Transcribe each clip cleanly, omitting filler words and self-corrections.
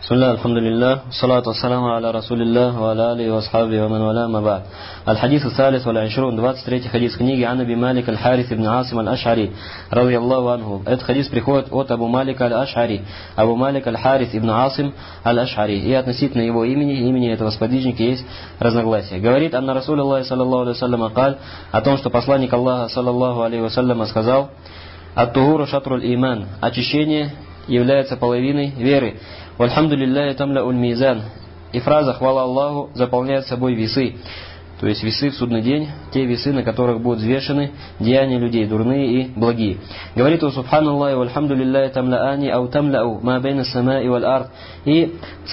Бисмилля, алхамдулилля, салату ассаламу аля расулилля, ва аля алейхи ва асхаби ва ман валя ма ба'д. Аль-хадис ас-салис валь ашрун, 23-й хадис книги ан Аби Малик аль-Харис ибн Асим аль-Аш'ари, радийаллаху анху. Этот хадис приходит от Абу Малика аль-Аш'ари, Абу Малик аль-Харис ибн Асим аль-Аш'ари. И относительно его имени этого сподвижника есть разногласия. Говорит анна Расулуллахи саллаллаху алейхи ва саллям каль, о том, что посланник Аллаха саллаллаху алейхи ва саллям сказал: «Ат-тугуру шатруль иман», очищение является половиной веры. «Вальхамдулилляхи тамля'уль мизан», и фраза «Хвала Аллаху» заполняет собой весы. То есть весы в судный день, те весы, на которых будут взвешены деяния людей, дурные и благие. Говорит он: «Субханаллахи вальхамдулилляхи тамля'ани ау тамля'у ма бейна самаи валь ард». И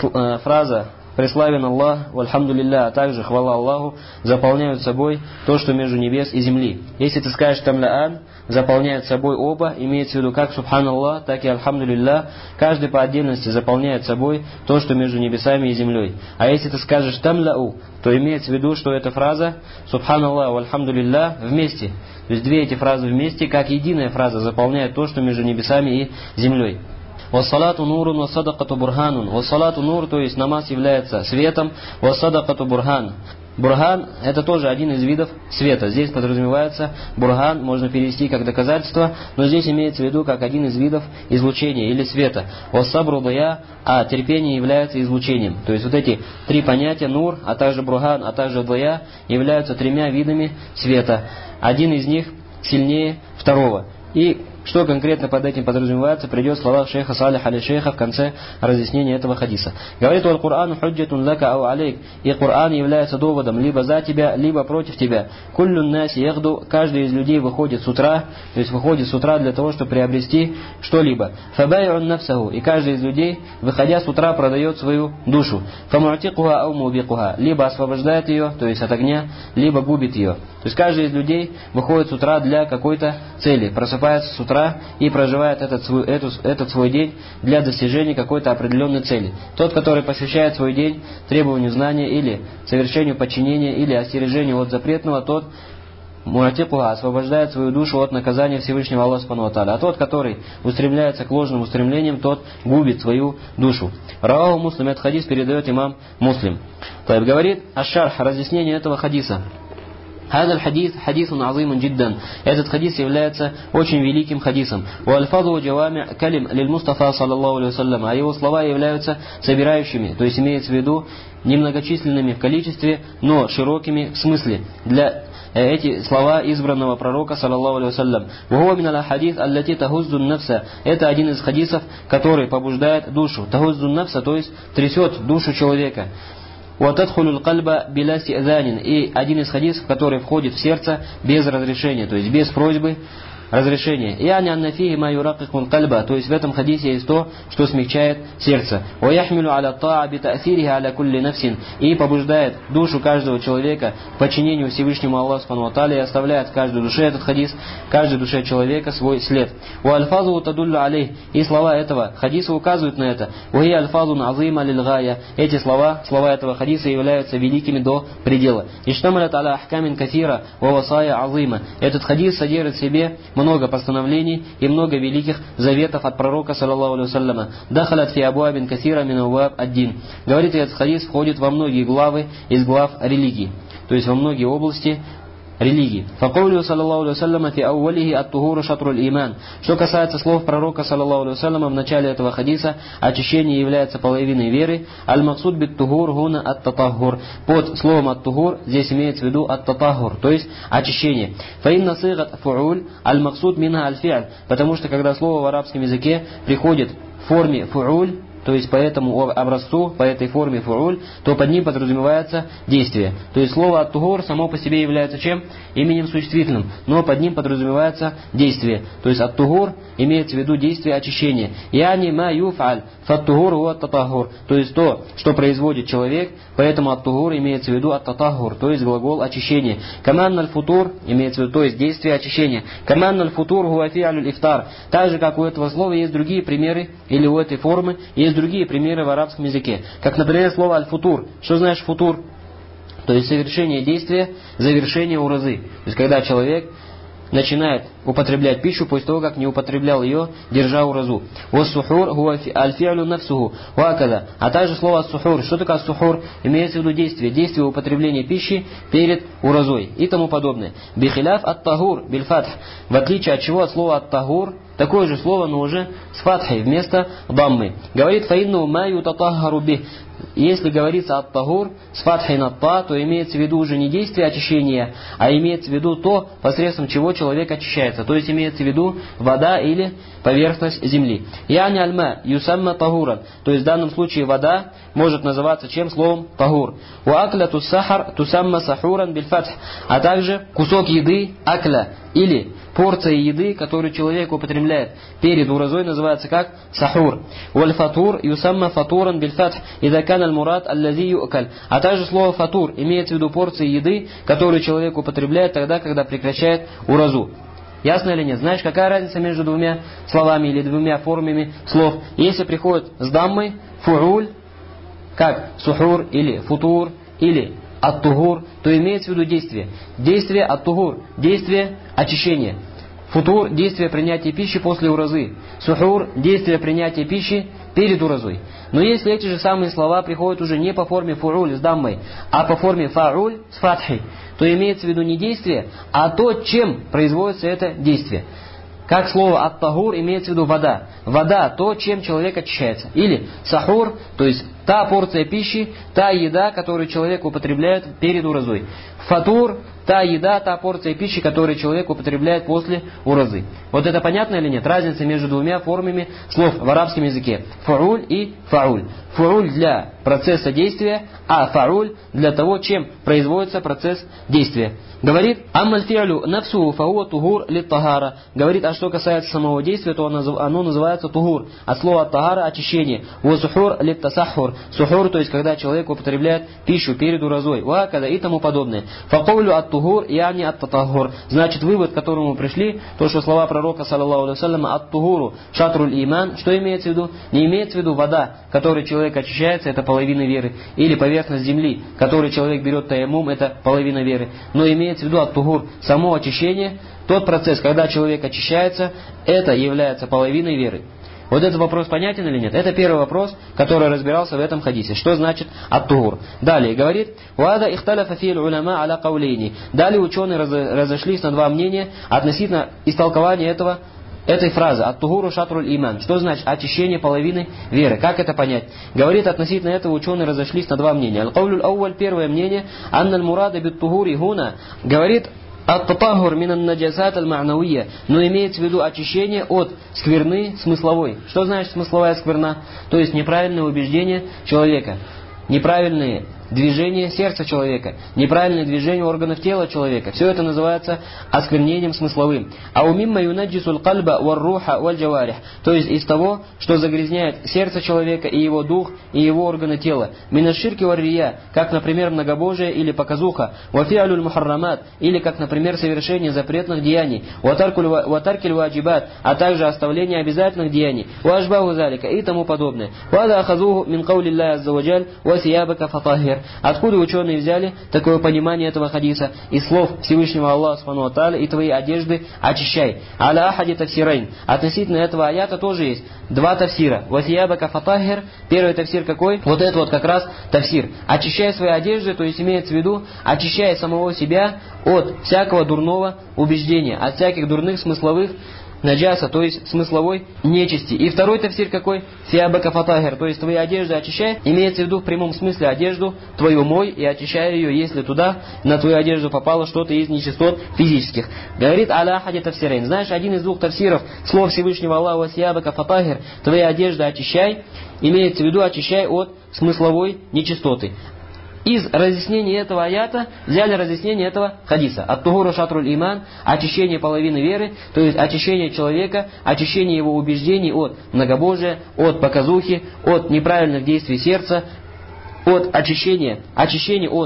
фраза «Преславен Аллах, вальхамдулилля», а также «Хвала Аллаху» заполняют собой то, что между небес и земли. Если ты скажешь «Тамля'ан», заполняет собой оба, имеется в виду как «Субханаллах», так и «Альхамдулилля». Каждый по отдельности заполняет собой то, что между небесами и землей. А если ты скажешь «Тамля'у», то имеется в виду, что эта фраза «Субханаллах, вальхамдулилля» вместе. То есть две эти фразы вместе, как единая фраза, заполняет то, что между небесами и землей. «Вассалату нурун, вассадакату бурханун». «Вассалату нур», то есть намаз является светом, «вассадакату бурхан». Бурхан – это тоже один из видов света. Здесь подразумевается бурхан, можно перевести как доказательство, но здесь имеется в виду как один из видов излучения или света. «Вассабру дая», а терпение является излучением. То есть вот эти три понятия, нур, а также бурхан, а также дая, являются тремя видами света. Один из них сильнее второго. И что конкретно под этим подразумевается, придет в словах шейха Салиха аль-Шейха в конце разъяснения этого хадиса. Говорит: «Валь Кур'ан худжатун лака ау алейк». И Кур'ан является доводом либо за тебя, либо против тебя. Куллюн наси ягду, каждый из людей выходит с утра, то есть выходит с утра для того, чтобы приобрести что-либо. Фабай'ун нафсаху, и каждый из людей, выходя с утра, продает свою душу. Фаму'тикуха ау мубикуха, либо освобождает ее, то есть от огня, либо губит ее. То есть каждый из людей выходит с утра для какой-то цели, просыпается с утра и проживает этот свой день для достижения какой-то определенной цели. Тот, который посвящает свой день требованию знания или совершению подчинения или остережению от запретного, тот муатикуха освобождает свою душу от наказания Всевышнего Аллаха Субхану ва Тааля. А тот, который устремляется к ложным устремлениям, тот губит свою душу. Раваху Муслим, этот хадис передает имам Муслим. Говорит аш-шарх, разъяснение этого хадиса. Хадаль хадис хадисун азимун джиддан. Этот хадис является очень великим хадисом. Уальфаду джавами калим лиль Мустафа саллаллаху алейхи ва саллям. А его слова являются собирающими, то есть имеется в виду немногочисленными в количестве, но широкими в смысле. Для эти слова избранного пророка саллаллаху алейхи ва саллям. Вахуа мин аль-хадис аллати тахуззун нафса. Это один из хадисов, который побуждает душу. Тахуззун нафса, то есть трясет душу человека. «Ватадхулюл кальба биля сти'занин». И один из хадисов, который входит в сердце без разрешения, то есть без просьбы разрешения. «Яни аннафихи ма юракикун кальба». То есть в этом хадисе есть то, что смягчает сердце. «Ваяхмилю аля таа бита'фирихи аля кулли нафсин». И побуждает душу каждого человека к подчинению Всевышнему Аллаху Субхану ва Тааля и оставляет каждой душе этот хадис, каждой душе человека свой след. «Вальфазу тадуллю алейх». И слова этого хадиса указывают на это. «Вахи альфазун азима лильгая». Эти слова этого хадиса являются великими до предела. «Иштамалят аля ахкамин кафира ва васая азима». Этот хадис содержит в себе много постановлений и много великих заветов от пророка саллаллаху алейхи ва салляма. «Дахалят фи абуабин кафира мин абуаб ад-дин». Говорит, этот хадис входит во многие главы из глав религии, то есть во многие области религии. Факаулю саллаллаху алейхи ва салляма фи аувалихи ат-тугуру шатруль иман. Что касается слов пророка саллаллаху алейхи ва салляма в начале этого хадиса, очищение является половиной веры. Аль-максуд бит-тугур гуна ат-татахур. Под словом ат-тугур здесь имеется в виду ат-татахур, то есть очищение. Фаинна сигат фууль аль-максуд минха аль-фи'аль. Потому что когда слово в арабском языке приходит в форме фууль, то есть по этому образцу, по этой форме фууль, то под ним подразумевается действие. То есть слово ат-тугур само по себе является чем? Именем существительным, но под ним подразумевается действие. То есть ат-тугур имеется в виду действие очищения. Яни ма юф'аль фат-тугур ва ат-татахур. То есть то, что производит человек, поэтому ат-тугур имеется в виду ат-татахур, то есть глагол очищения. Каман аль-футур имеется в виду, то есть действие очищения. Каман аль-футур хуа фи'алюль ифтар. Так же, как у этого слова есть другие примеры, или у этой формы есть другие примеры в арабском языке. Как, например, слово аль-футур. Что значит футур? То есть совершение действия, завершение уразы. То есть когда человек начинает употреблять пищу после того, как не употреблял ее, держа уразу. Вассухур хуа аль-фи'лю нафсуху вакада. А также слово ас-сухур. Что такое ас-сухур? Имеется в виду действие употребления пищи перед уразой и тому подобное. Бихиляф ат-тагур биль-фатх. В отличие от чего? От слова ат-тагур, такое же слово, но уже с фатхой вместо даммы. Говорит фаинну ма ютатахару бих. Если говорится ат-тагур с фатхой на та, то имеется в виду уже не действие очищения, а имеется в виду то, посредством чего человек очищается. То есть имеется в виду вода или поверхность земли. Яни альма юсамма тагуран. То есть в данном случае вода может называться чем? Словом тагур. Ва акля туссахар тусамма сахуран бильфатх. А также кусок еды акля или порция еды, которую человек употребляет перед уразой, называется как сахур. Валь фатур юсамма фатуран бильфатх. Ида кан аль-мурад аллази ю'каль. А также слово фатур имеется в виду порция еды, которую человек употребляет тогда, когда прекращает уразу. Ясно или нет? Знаешь, какая разница между двумя словами или двумя формами слов? Если приходит с даммой фу'уль, как сухур или футур или ат-тугур, то имеется в виду действие. Действие ат-тугур, действие очищения. Футур – действие принятия пищи после уразы. Сухур – действие принятия пищи перед уразой. Но если эти же самые слова приходят уже не по форме фу'уль с даммой, а по форме фа'уль с фатхой, то имеется в виду не действие, а то, чем производится это действие. Как слово ат-тагур имеется в виду вода. Вода – то, чем человек очищается. Или сахур, то есть та порция пищи, та еда, которую человек употребляет перед уразой. Фатур – та еда, та порция пищи, которую человек употребляет после уразы. Вот это понятно или нет? Разница между двумя формами слов в арабском языке. Фауль и фауль. Фауль для процесса действия, а фауль для того, чем производится процесс действия. Говорит, аммаль фи'лю нафсуху фахуа тугур лит-тагара. Говорит, а что касается самого действия, то оно называется тугур. От слова тагара – очищение. Ва сухур лит-тасахур. Сухур, то есть когда человек употребляет пищу перед уразой. Ва когда и тому подобное. Факаулю ат-тугур яни ат-татахур. Значит, вывод, к которому мы пришли, то, что слова пророка, саллаллаху алейхи вассалям, ат-тугуру шатруль иман, что имеется в виду? Не имеется в виду вода, которой человек очищается, это половина веры. Или поверхность земли, которой человек берет таяммум, это половина веры. Но имеется в виду ат-тугур, само очищение, тот процесс, когда человек очищается, это является половиной веры. Вот этот вопрос понятен или нет? Это первый вопрос, который разбирался в этом хадисе. Что значит ат-тугур? Далее говорит, «Вада ихталяфа фи аль-уляма аля каулейни». Далее ученые разошлись на два мнения относительно истолкования этой фразы «Ат-тугуру шатруль иман». Что значит очищение половины веры? Как это понять? Говорит, относительно этого ученые разошлись на два мнения. Аль-каулюль ауаль, первое мнение, «Анналь мурада бит-тугури гуна». Говорит, ат-татахур минан наджасат аль-ма'навия, но имеется в виду очищение от скверны смысловой. Что значит смысловая скверна? То есть неправильное убеждение человека, неправильные движение сердца человека, неправильное движение органов тела человека. Все это называется осквернением смысловым. А умимма юнаджисуль кальба варруха валь-джаварих. То есть из того, что загрязняет сердце человека и его дух, и его органы тела. Минаширки варрия, как, например, многобожие или показуха. Вафиалюль мухаррамат, или как, например, совершение запретных деяний. Ватаркиль ваджибат, а также оставление обязательных деяний. Ваажбаху залика и тому подобное. Вада ахазуху мин каулилля аззаваджаль васиябака фатахир. Откуда ученые взяли такое понимание этого хадиса? Из слов Всевышнего Аллаха Субхану ва Тааля: и твои одежды очищай. Аля ахади тафсирайн. Относительно этого аята тоже есть два тафсира. Васиябака фатахир. Первый тафсир какой? Вот это вот как раз тафсир. Очищай свои одежды, то есть имеется в виду, очищай самого себя от всякого дурного убеждения, от всяких дурных смысловых наджаса, то есть смысловой нечисти. И второй тафсир какой? Фиабака фатахир, то есть твои одежды очищай, имеется в виду в прямом смысле одежду твою мой и очищай ее, если туда на твою одежду попало что-то из нечистот физических. Говорит аля хади тафсирайн. Знаешь, один из двух тафсиров слов Всевышнего Аллаха фиабака фатахир, твои одежды очищай, имеется в виду очищай от смысловой нечистоты. Из разъяснения этого аята взяли разъяснение этого хадиса. Ат-тугуру шатруль иман, очищение половины веры, то есть очищение человека, очищение его убеждений от многобожия, от показухи, от неправильных действий сердца, от очищения от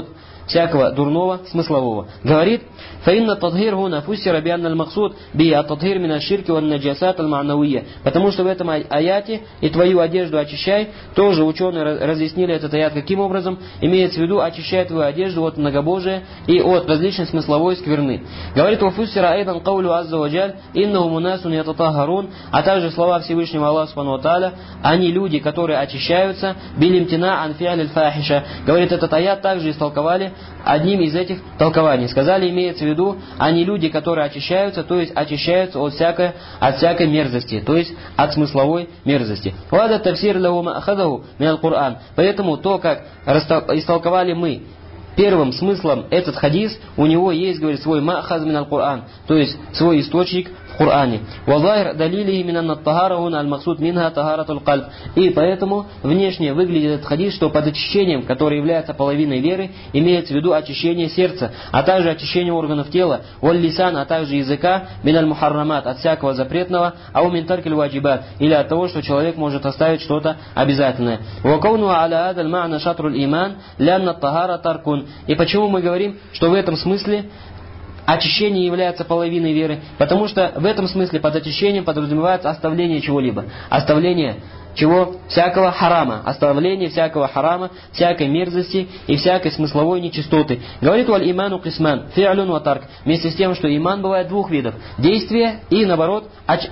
всякого дурного смыслового. Говорит: «Фаинна тадхир хуна фуссира бианна аль-максуд би ат-тадхир мин аш-ширки ван наджасат аль-ма'навия». Потому что в этом аяте «и твою одежду очищай», тоже ученые разъяснили этот аят каким образом. Имеется в виду очищай твою одежду от многобожия и от различной смысловой скверны. Говорит: «Вафуссира айдан каулю азза ваджаль иннаху мунасун ятатахарун», а также слова Всевышнего Аллаха субхану ва тааля: «Они люди, которые очищаются билимтина ан фи'аль аль-фахиша». Говорит, этот аят также истолковали одним из этих толкований. Сказали, имеется в виду, они люди, которые очищаются, то есть очищаются от всякой мерзости, то есть от смысловой мерзости. Поэтому то, как истолковали мы первым смыслом этот хадис, у него есть, говорит, свой ма'хаз мин аль-Кур'ан, то есть свой источник в Коране. И поэтому внешне выглядит этот хадис, что под очищением, которое является половиной веры, имеется в виду очищение сердца, а также очищение органов тела, валь-лисан, а также языка, мин аль-мухаррамат, от всякого запретного, ау мин таркиль ваджибат, или от того, что человек может оставить что-то обязательное. И почему мы говорим, что в этом смысле очищение является половиной веры? Потому что в этом смысле под очищением подразумевается оставление чего-либо. Оставление чего? Всякого харама. Оставление всякого харама, всякой мерзости и всякой смысловой нечистоты. Говорит: «Валь иману кисман, фи'алюн ва тарк». Вместе с тем, что иман бывает двух видов: действие и наоборот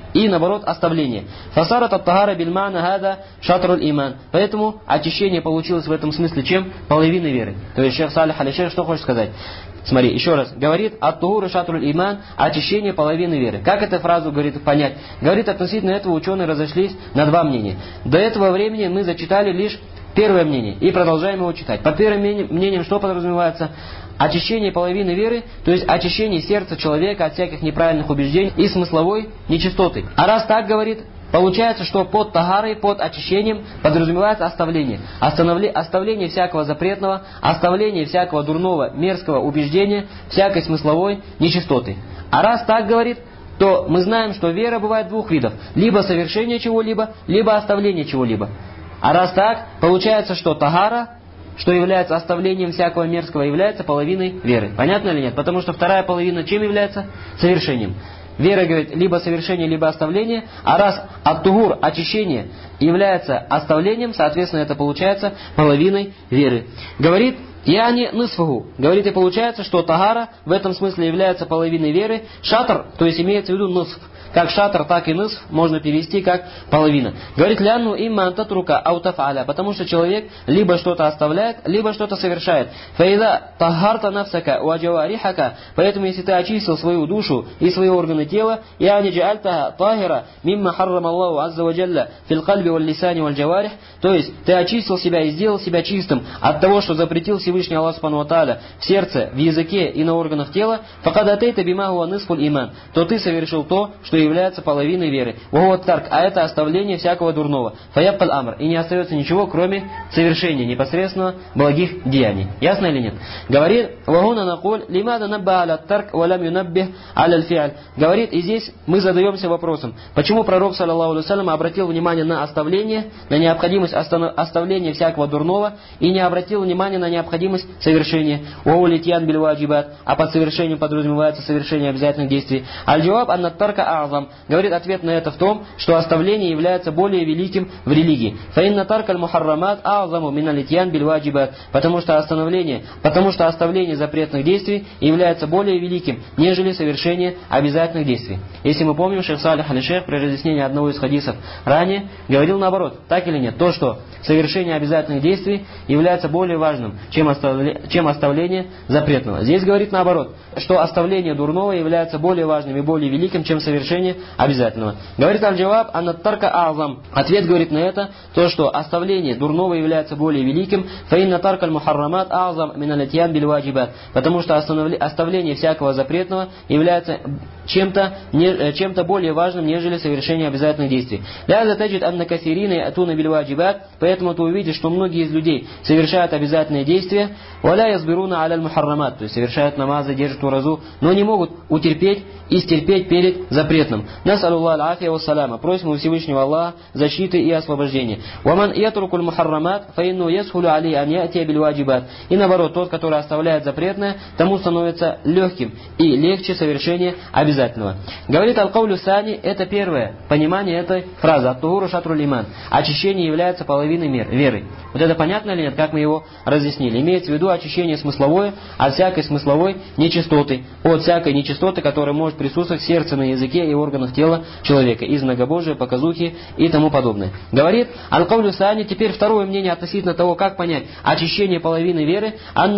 оставление. Фасарат ат-тахара биль-ма'на хада шатруль иман. Поэтому очищение получилось в этом смысле чем? Половиной веры. То есть шейх Салих аль-Шейх что хочет сказать? Смотри, еще раз. Говорит: «Ат-тухур шатруль иман», очищение половины веры. Как эту фразу, говорит, понять? Говорит, относительно этого ученые разошлись на два мнения. До этого времени мы зачитали лишь первое мнение и продолжаем его читать. Под первым мнением что подразумевается? Очищение половины веры, то есть очищение сердца человека от всяких неправильных убеждений и смысловой нечистоты. А раз так, говорит, получается, что под тахарой, под очищением подразумевается оставление. Оставление всякого запретного, оставление всякого дурного, мерзкого убеждения, всякой смысловой нечистоты. А раз так, говорит, то мы знаем, что вера бывает двух видов: либо совершение чего-либо, либо оставление чего-либо. А раз так, получается, что тахара, что является оставлением всякого мерзкого, является половиной веры. Понятно или нет? Потому что вторая половина чем является? Совершением. Вера, говорит, либо совершение, либо оставление. А раз ат-тухур, очищение, является оставлением, соответственно, это получается половиной веры. Говорит: «Яни нысфаху». Говорит, и получается, что тагара в этом смысле является половиной веры. Шатр, то есть имеется в виду нысф. Как шатр, так и нысф можно перевести как половина. Говорит: «Лянну имма антатрука аутафаля», потому что человек либо что-то оставляет, либо что-то совершает. «Фаида тахарта нафсака уаджаварихака», поэтому если ты очистил свою душу и свои органы тела, яни джаальтаха тахира мимма харрам Аллаху азза ва джалля фил кальби валь лисани валь джаварих, то есть ты очистил себя и сделал себя чистым от того, что запретил Всевышний Аллах субхану ва тааля в сердце, в языке и на органах тела, факадатейта бима хуа нысфуль иман, то ты совершил то, что является половиной веры. Вахуа тарк, а это оставление всякого дурного. Фаябкаль амр, и не остается ничего, кроме совершения непосредственно благих деяний. Ясно или нет? Говорит: «Вагуна накуль лимада набба аля тарк валям юнаббих аля фиаль». Говорит, и здесь мы задаемся вопросом, почему пророк, саллаллаху алейхи ва саллям, обратил внимание на оставление, на необходимость оставления всякого дурного, и не обратил внимание на необходимость совершения. Уаулитьян биль ваджибат, а под совершением подразумевается совершение обязательных действий. Аль-джаваб анна тарка а'зам. Говорит, ответ на это в том, что оставление является более великим в религии. Фаинна тарка аль-мухаррамат а'заму мин алитьян биль ваджибат, потому что оставление запретных действий является более великим, нежели совершение обязательных действий. Если мы помним, шейх Салих аль-Шейх при разъяснении одного из хадисов ранее говорил наоборот, так или нет, то, что совершение обязательных действий является более важным, чем оставление запретного. Здесь говорит наоборот, что оставление дурного является более важным и более великим, чем совершение обязательного. Говорит аль-джаваб аннат тарка а'зам. Ответ говорит на это, то, что оставление дурного является более великим, фаинна тарка аль-мухаррамат а'зам мин алитьян биль ваджибат, потому что оставление всякого запретного является чем-то более важным, нежели совершение обязательных действий. Ляза таджид анна кафирина ятуна биль ваджибат, поэтому ты увидишь, что многие из людей совершают обязательные действия, валя язбируна аля аль-мухаррамат, то есть совершают намазы, держат уразу, но не могут утерпеть и стерпеть перед запретным. запретным. Насаллаллаху аль-афия ва салама. Просим у Всевышнего Аллаха защиты и освобождения. Ваман ятрукуль мухаррамат, фаинну ясхулю али ан я'тия биль ваджибат. И наоборот, тот, который оставляет запретное, тому становится легким и легче совершение обязательного. Говорит аль-каулю сани, это первое понимание этой фразы. Ат-тухуру шатруль иман. Очищение является половиной веры. Вот это понятно или нет, как мы его разъяснили? Имеется в виду очищение смысловое от всякой смысловой нечистоты, от всякой нечистоты, которая может присутствовать в сердце, на языке и органах тела человека, из многобожия, показухи и тому подобное. Говорит аль-каулю сани, теперь второе мнение относительно того, как понять очищение половины веры.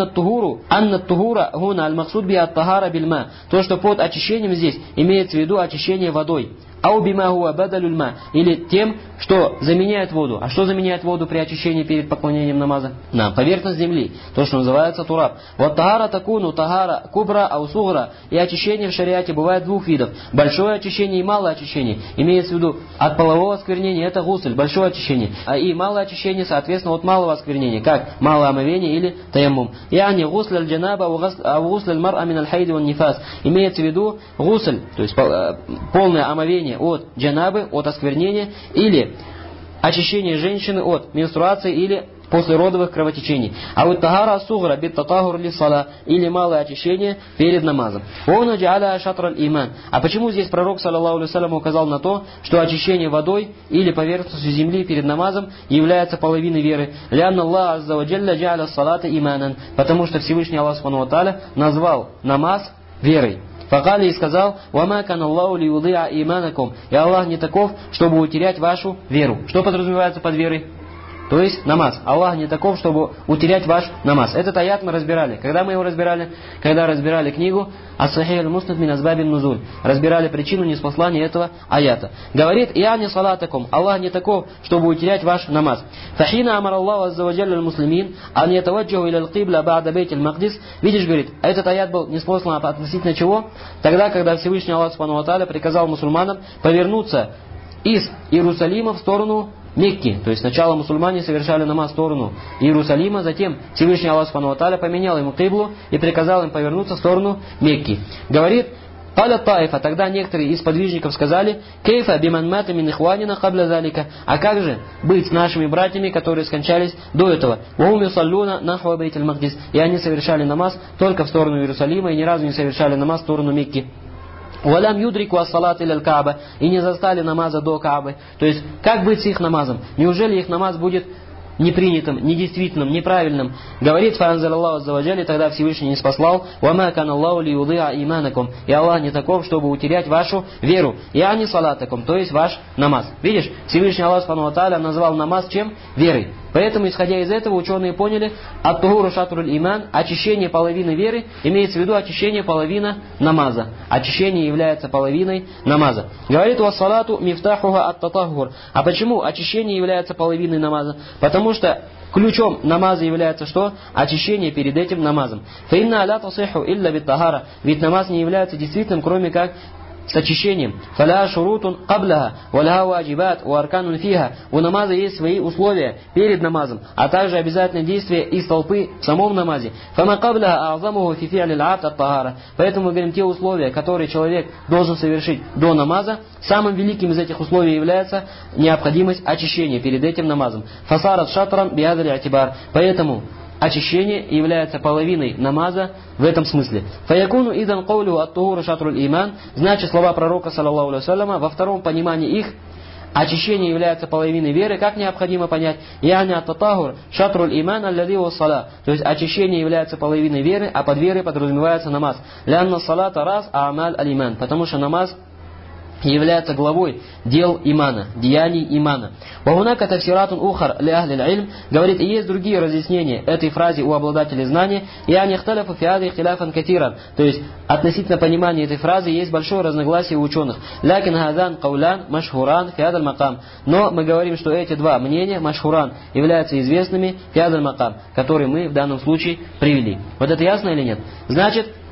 Анна-тухура гуна аль-максуд би ат-тахара бильма. То, что под очищением здесь имеется в виду очищение водой. Ау бима хуа бадалюльма. Или тем, что заменяет воду. А что заменяет воду при очищении перед поклонением намаза? На поверхность земли. То, что называется тураб. Вот тахара такуну, тахара кубра, ау сугра. И очищение в шариате бывает двух видов. Большое очищение и малое очищение. Имеется в виду от полового осквернения это гусль, большое очищение. А и малое очищение, соответственно, от малого осквернения. Как малое омовение или таяммум. Яни гусль аль-джанаба, ау гусль аль-мар'а мин аль-хайди ван нифас. Имеется в виду гусль, то есть полное омовение от джанабы, от осквернения, или очищение женщины от менструации или послеродовых кровотечений. А вот тахара сугра бит татахур ли сала, или малое очищение перед намазом. Он джа'аля шатр аль-иман. А почему здесь пророк саллаллаху алейхи ва саллям указал на то, что очищение водой или поверхностью земли перед намазом является половиной веры? Лянна Аллах азза ва джалля джа'аля салата иманан. Потому что Всевышний Аллах субхану ва тааля назвал намаз верой. Факали и сказал: «Вама кан Аллаху ли юдиа иманакум». И Аллах не таков, чтобы утерять вашу веру. Что подразумевается под верой? То есть намаз. Аллах не таков, чтобы утерять ваш намаз. Этот аят мы разбирали. Когда мы его разбирали? Когда разбирали книгу Ас-Сахих аль-Муснад мин азбабин нузуль. Разбирали причину ниспослания этого аята. Говорит: «Я не салатакум». Аллах не таков, чтобы утерять ваш намаз. Фахина амар Аллаху азза ва джалля аль-муслимин ан ятаваджаху иля аль-кибля ба'да бейт аль-Мақдис. Видишь, говорит, этот аят был ниспослан относительно чего? Тогда, когда Всевышний Аллах субхану ва тааля приказал мусульманам повернуться из Иерусалима в сторону Мекки. То есть сначала мусульмане совершали намаз в сторону Иерусалима, затем Всевышний Аллах субхану ва тааля поменял ему киблу и приказал им повернуться в сторону Мекки. Говорит: «Каля таифа», тогда некоторые из подвижников сказали: «Кейфа биман мата мин ихванина кабля залика». А как же быть с нашими братьями, которые скончались до этого? «Вахум юсаллюна нахва бейт аль-Мақдис». И они совершали намаз только в сторону Иерусалима и ни разу не совершали намаз в сторону Мекки. «Валям юдрику ас-салат иля аль-Кааба». И не застали намаза до Каабы. То есть, как быть с их намазом? Неужели их намаз будет непринятым, недействительным, неправильным? Говорит фаанзалаллаху азза ва джалля, тогда Всевышний не спаслал: «Вама кан Аллаху ли юдиа иманакум». И Аллах не таков, чтобы утерять вашу веру. «Я не салатакум», то есть ваш намаз. Видишь, Всевышний Аллах субхану ва тааля назвал намаз чем? Верой. Поэтому, исходя из этого, ученые поняли: ат-тухуру шатруль иман, очищение половины веры, имеется в виду очищение половины намаза. Очищение является половиной намаза. Говорит: «Вассалату мифтахуха ат-татахур». А почему очищение является половиной намаза? Потому что ключом намаза является что? Очищение перед этим намазом. «Фаинна ля тасиху илля бит-тахара». Ведь намаз не является действительным, кроме как с очищением. «Фаля шурутун кабляха, валя ваджибат, ва арканун фиха». У намаза есть свои условия перед намазом, а также обязательные действия из толпы в самом намазе. «Фама кабляха а'замуху фи фи'ли аль-абд ат-тахара». Поэтому мы говорим, те условия, которые человек должен совершить до намаза, самым великим из этих условий является необходимость очищения перед этим намазом. «Фасарат шатран биадали атибар». Поэтому очищение является половиной намаза в этом смысле. «Фаякуну идан каулю ат-тухуру шатруль иман». Значит, слова пророка саллаллаху алейхи ва салляма во втором понимании их: очищение является половиной веры, как необходимо понять? «Яни ат-татахур шатруль иман аллади ва сала». То есть очищение является половиной веры, а под верой подразумевается намаз. «Лянна салата рас а'маль аль-иман». Потому что намаз является главой дел имана, деяний имана. «Вахунака тафсиратун ухар ли ахли аль-илм». Говорит, и есть другие разъяснения этой фразе у обладателей знания. «Я ихталяфу фи хази ихтиляфан катиран». То есть, относительно понимания этой фразы есть большое разногласие у ученых. «Лякин хазан каулян машхуран фи хадаль макам». Но мы говорим, что эти два мнения, машхуран, являются известными фи хадаль макам, которые мы в данном случае привели. Вот это ясно или нет? Значит,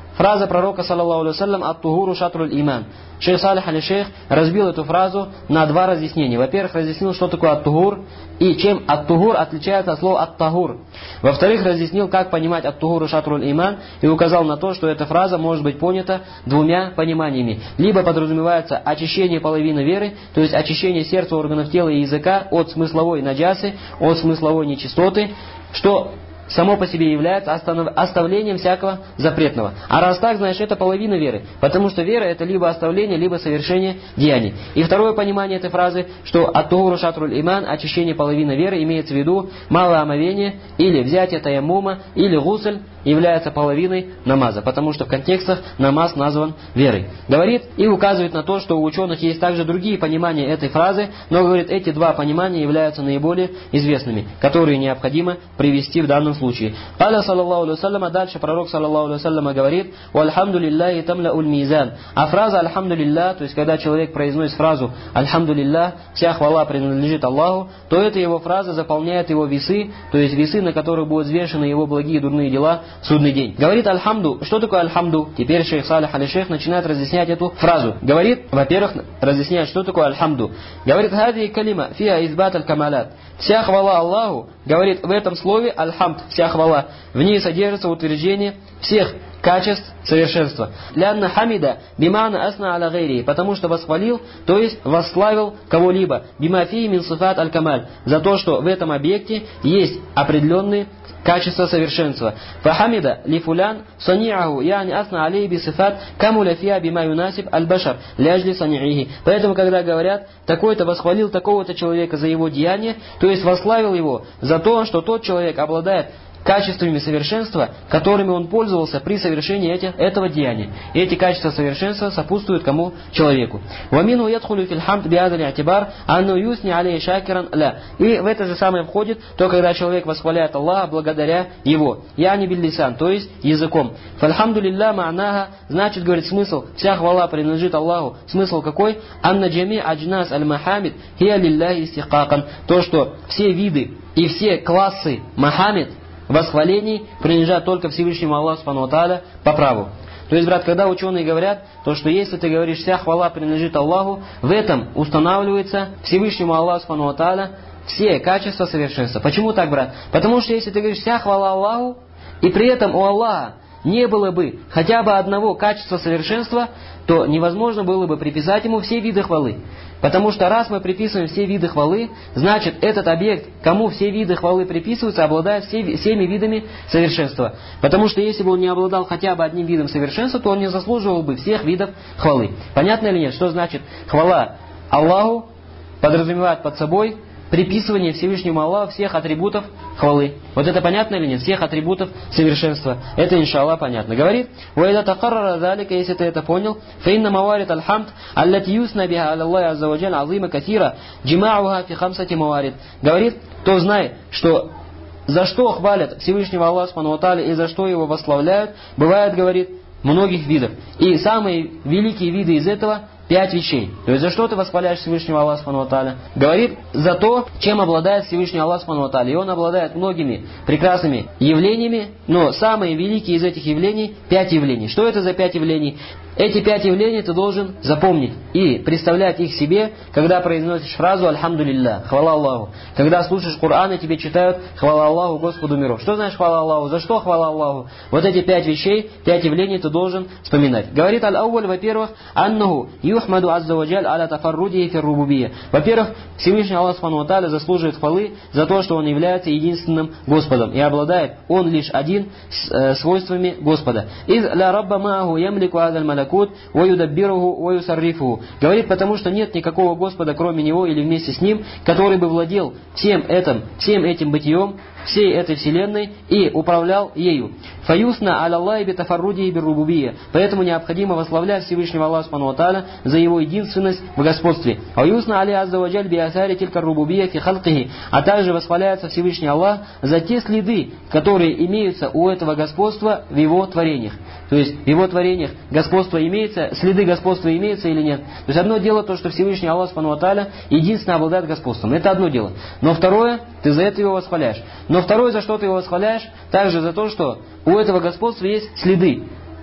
фраза пророка, саллаллаху алейхи вассалям, «Ат-тугуру шатруль иман». Шейх Салих аль-Шейх разбил эту фразу на два разъяснения. Во-первых, разъяснил, что такое ат-тугур, и чем ат-тугур отличается от слова ат-тагур. Во-вторых, разъяснил, как понимать ат-тугуру шатруль иман, и указал на то, что эта фраза может быть понята двумя пониманиями. Либо подразумевается очищение половины веры, то есть очищение сердца, органов тела и языка от смысловой наджасы, от смысловой нечистоты, что само по себе является оставлением всякого запретного. А раз так, значит, это половина веры. Потому что вера — это либо оставление, либо совершение деяний. И второе понимание этой фразы, что ат-тугуру шатруль иман, очищение половины веры, имеется в виду малое омовение, или взятие таяммума, или гусль, является половиной намаза. Потому что в контекстах намаз назван верой. Говорит и указывает на то, что у ученых есть также другие понимания этой фразы, но, говорит, эти два понимания являются наиболее известными, которые необходимо привести в данном случае. Аля саллаллаху алейхи вассалям, дальше пророк саллаллаху алейхи вассалям говорит: «Вальхамду лиллахи тамлауль мизан». А фраза «Альхамду лиллах», то есть когда человек произносит фразу «Альхамду лиллах», вся хвала принадлежит Аллаху, то эта его фраза заполняет его весы, то есть весы, на которых будут взвешены его благие и дурные дела в судный день. Говорит «Альхамду». Что такое «Альхамду»? Теперь шейх Салих аль-Шейх начинает разъяснять эту фразу. Говорит, во-первых, разъясняет, что такое «Альхамду». Говорит «Хади калима фиа избат аль-камалат». Вся хвала Аллаху, говорит, в этом слове «Альхамд», вся хвала, в ней содержится утверждение всех качеств совершенства. «Лянна хамида бимана асна аля гайри», потому что восхвалил, то есть восславил кого-либо, бимафи мин сифат аль-камаль, за то, что в этом объекте есть определенные качество совершенства. Фахамида лифулян саниаху, яни асна алей бисифат камуля фиа бима юнасиб аль-башар ляжли саниихи. Поэтому, когда говорят, такой-то восхвалил такого-то человека за его деяние, то есть восславил его за то, что тот человек обладает качествами совершенства, которыми он пользовался при совершении этого деяния. И эти качества совершенства сопутствуют кому? Человеку. وَمِنْهُ يَدْخُلُ فِي الْحَمْدِ بِهَذَا الْاعْتِبَارِ أَنَّهُ يُثْنِي عَلَيْهِ شَاكِرًا لَهُ. И в это же самое входит то, когда человек восхваляет Аллаха благодаря его. «Яни биллисан», то есть языком. «Фальхамду лилля ма'наха», значит, говорит, смысл, вся хвала принадлежит Аллаху. Смысл какой? «Анна джами аджнас аль-махамид хия лилляхи истихакан». То, что все виды и все классы махамид, восхвалений, принадлежат только Всевышнему Аллаху Субхану ва Тааля по праву. То есть, брат, когда ученые говорят, то что если ты говоришь, вся хвала принадлежит Аллаху, в этом устанавливается Всевышнему Аллаху Субхану ва Тааля все качества совершенства. Почему так, брат? Потому что если ты говоришь, вся хвала Аллаху, и при этом у Аллаха не было бы хотя бы одного качества совершенства, то невозможно было бы приписать ему все виды хвалы. Потому что раз мы приписываем все виды хвалы, значит этот объект, кому все виды хвалы приписываются, обладает всеми видами совершенства. Потому что если бы он не обладал хотя бы одним видом совершенства, то он не заслуживал бы всех видов хвалы. Понятно или нет? Что значит хвала Аллаху подразумевает под собой приписывание Всевышнему Аллаху всех атрибутов хвалы. Вот это понятно или нет? Всех атрибутов совершенства. Это, иншаллах, понятно. Говорит, «Уэйда такаррара залика», если ты это понял, «Фейнна маварит аль-хамд, аллати юсна биха аллахи аззаваджаль азима катира, джима'уха фи хамсати маварит». Говорит, то знай, что за что хвалят Всевышнего Аллаха Субхану ва Тааля и за что его восславляют, бывает, говорит, многих видов. И самые великие виды из этого 5 вещей. То есть за что ты восхваляешь Всевышнего Аллаха Субхану ва Тааля? Говорит, за то, чем обладает Всевышний Аллах Субхану ва Тааля. И он обладает многими прекрасными явлениями, но самые великие из этих явлений 5 явлений. Что это за 5 явлений? Эти 5 явлений ты должен запомнить и представлять их себе, когда произносишь фразу «Альхамду лилля», хвала Аллаху. Когда слушаешь Коран и тебе читают «Хвала Аллаху, Господу миров». Что значит хвала Аллаху? За что хвала Аллаху? Вот эти 5 вещей, 5 явлений ты должен вспоминать. Говорит аль-ауаль, во-первых, «Аннаху юхмаду азза ва джаль аля тафаррудихи фир рубубия». Во-первых, Всевышний Аллах Субхану ва Тааля заслуживает хвалы за то, что Он является единственным Господом. И обладает Он лишь один свойствами Господа. «Из ля рабба мааху ямлику адаль малякут, ваюдаббируху ваюсаррифуху». Говорит, потому что нет никакого Господа, кроме Него или вместе с Ним, который бы владел всем этим бытием, всей этой вселенной и управлял ею. Фаюсна аляллахи битафарруди биррубубия. Поэтому необходимо восславлять Всевышнего Аллаха Субхану ва Тааля за его единственность в господстве. Фаюсна али азза ва джаль биасари тилька рубубия фи халкихи. А также восхваляется Всевышний Аллах за те следы, которые имеются у этого господства в его творениях. То есть в его творениях господство имеется, следы господства имеются или нет. То есть одно дело то, что Всевышний Аллах Субхану ва Тааля единственно обладает господством. Это одно дело. Но второе, ты за это его восхваляешь. Но второе, за что ты его восхваляешь, также за то, что у этого господства есть следы.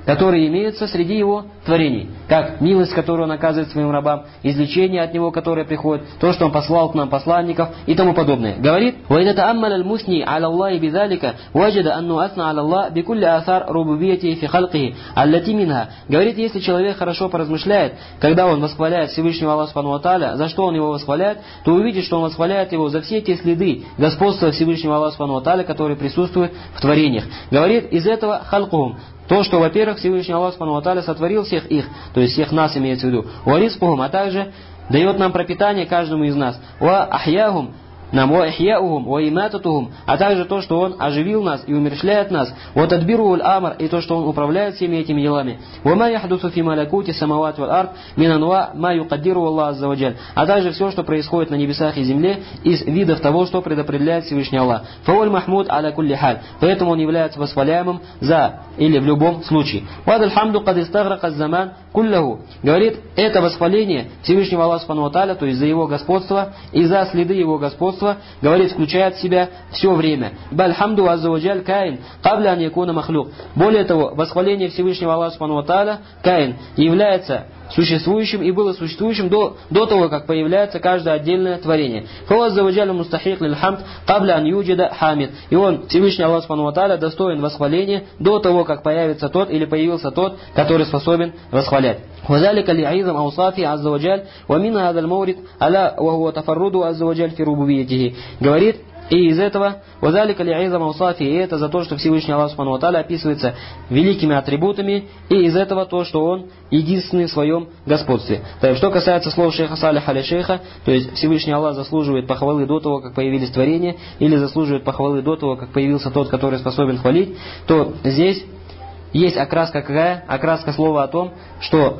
которые имеются среди его творений, как милость, которую он оказывает своим рабам, излечение от него, которое приходит, то, что он послал к нам посланников и тому подобное. Говорит: وَإِذَا تَأَمَّلَ الْمُثْنِي عَلَى اللَّهِ بِذَلِكَ وَجَدَ أَنَّهُ أَثْنَى عَلَى اللَّهِ بِكُلِّ آثَارِ رُبُوبِيَّتِهِ فِي خَلْقِهِ الَّتِي مِنْهَا. Говорит, если человек хорошо поразмышляет, когда он восхваляет Всевышнего Аллаха Субхану ва Тааля, за что он его восхваляет, то увидит, что он восхваляет его за все те следы господства Всевышнего Аллаха Субхану ва Тааля, которые присутствуют в творениях. Говорит, из этого халкухум. То, что, во-первых, Всевышний Аллах Субхану ва Тааля сотворил всех их, то есть всех нас имеется в виду, уаризкухум, а также дает нам пропитание каждому из нас, ва ахьяхум, нам ва ихьяухум, ва имататухум, а также то, что он оживил нас и умерщвляет нас, ва тадбиру амр, и то, что он управляет всеми этими делами, ва ма яхдусу фи малакути самават вал ард мин анва ма юкаддиру Аллах азза ва джаль, а также все, что происходит на небесах и земле из видов того, что предопределяет Всевышний Аллах. Фауль махмуд аля кулли халь, поэтому он является восхваляемым за или в любом случае. Вадаль хамду кад истаграка заман куллаху, говорит, это восхваление Всевышнего Аллаха Субхану ва Тааля, то есть за его господство и за следы его господства, говорит, включает в себя все время. Баль хамду азза ва джаль каин кабля ан якуна махлук. Более того, восхваление Всевышнего Аллаха Субхану ва Тааля, каин, является существующим и было существующим до того, как появляется каждое отдельное творение. Фауазза ва джаль мустахик лиль хамд кабля ан юджида хамид. И он, Всевышний Аллах Субхану ва Тааля, достоин восхваления до того, как появится тот или появился тот, который способен восхвалять. وذلك لعظم أوصافه عز وجل ومن هذا المورد ألا وهو تفرده عز وجل في ربوبيته. Говорит, и из этого وذلك لعظم أوصافه, и это за то, что Всевышний Аллах Субхану ва Тааля описывается великими атрибутами, и из этого то, что он единственный в своем господстве. Что касается слов шейха Салиха аль-Шейха, то есть Всевышний Аллах заслуживает похвалы до того, как появились творения, или заслуживает похвалы до того, как появился тот, который способен хвалить, то здесь есть окраска какая? Окраска слова о том, что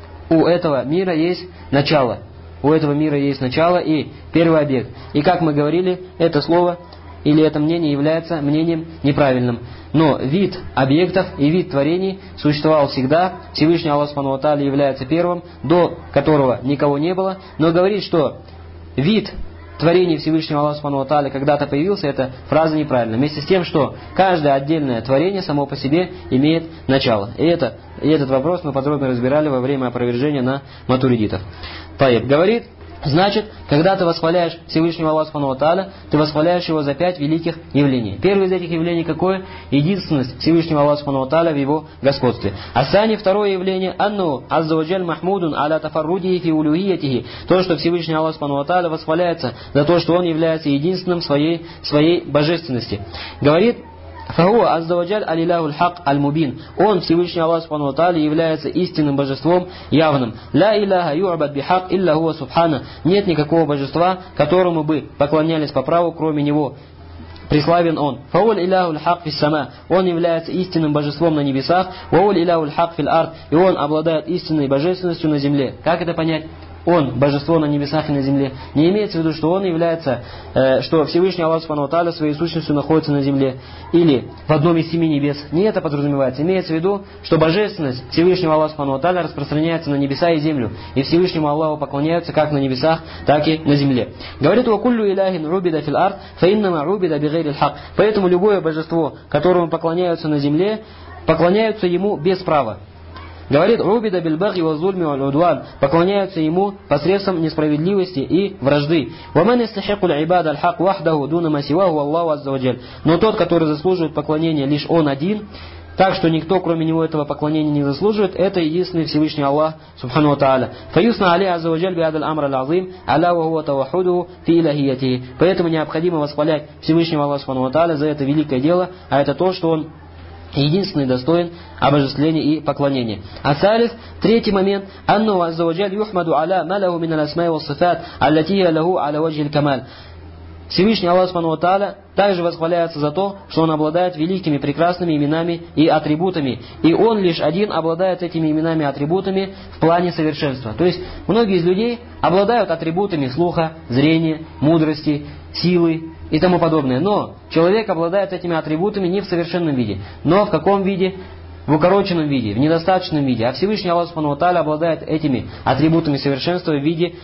у этого мира есть начало. У этого мира есть начало и первый объект. И как мы говорили, это слово или это мнение является мнением неправильным. Но вид объектов и вид творений существовал всегда. Всевышний Аллах Субхану ва Тааля является первым, до которого никого не было. Но говорит, что вид творений Всевышнего Аллаха Субхану ва Тааля когда-то появился, это фраза неправильна. Вместе с тем, что каждое отдельное творение само по себе имеет начало. И этот вопрос мы подробно разбирали во время опровержения на матуридитов. Таиб говорит, значит, когда ты восхваляешь Всевышнего Аллаха Субхану ва Тааля, ты восхваляешь его за 5 великих явлений. Первое из этих явлений какое? Единственность Всевышнего Аллаха Субхану ва Тааля в его господстве. Асани, второе явление, анну азза ва джаль махмудун аля тафаррудихи фи улюхиятихи, то, что Всевышний Аллах Субхану ва Тааля восхваляется за то, что он является единственным в своей божественности. Говорит, Фахуа азза ва джаль алилахуль хак аль-мубин. Он, Всевышний Аллах Субхану ва Тааля, является истинным божеством явным. Ла илляха ю'бад бихак илля хуа субхана. Нет никакого божества, которому бы поклонялись по праву, кроме него. Преславен он. Фауль илляхуль хак фис сама. Он является истинным божеством на небесах. Вауль илляхуль хак фил ард. И он обладает истинной божественностью на земле. Как это понять? Он, божество на небесах и на земле. Не имеется в виду, что он является, что Всевышний Аллах Субхану ва Тааля своей сущностью находится на земле. Или в одном из 7 небес. Не это подразумевается. Имеется в виду, что божественность Всевышнего Аллаха Субхану ва Тааля распространяется на небеса и землю. И Всевышнему Аллаху поклоняются как на небесах, так и на земле. Говорит, «Вакуллю иляхин рубида фил ард, фаиннама рубида бигайрил хак». Поэтому любое божество, которому поклоняются на земле, поклоняются ему без права. Говорит, рубида бильбаги ва зульми валь удван, поклоняются ему посредством несправедливости и вражды. Ваман истахикуль ибада аль-хак вахдаху дуна масиваху Аллаху азза ва джаль. Но тот, который заслуживает поклонения лишь он один, так что никто кроме него этого поклонения не заслуживает, это единственный Всевышний Аллах Субхану ва Тааля. Фаюсна али азза ва джаль биадаль амр аль-азим, аля ва хуа тавахудуху фи илахиятихи. Поэтому необходимо восхвалять Всевышнего Аллаха Субхану ва Тааля за это великое дело, а это то, что он единственный достоин обожествления и поклонения. А салиф, третий момент, анну азза ва джаль юхмаду аля малаху мин аль-асмай ва сифат, аллатия лаху аля ваджи камаль. Всевышний Аллах Субхану ва Тааля также восхваляется за то, что он обладает великими прекрасными именами и атрибутами. И он лишь один обладает этими именами и атрибутами в плане совершенства. То есть многие из людей обладают атрибутами слуха, зрения, мудрости, силы и тому подобное. Но человек обладает этими атрибутами не в совершенном виде. Но в каком виде? В укороченном виде, в недостаточном виде. А Всевышний Аллах Субхану ва Тааля обладает этими атрибутами совершенства в виде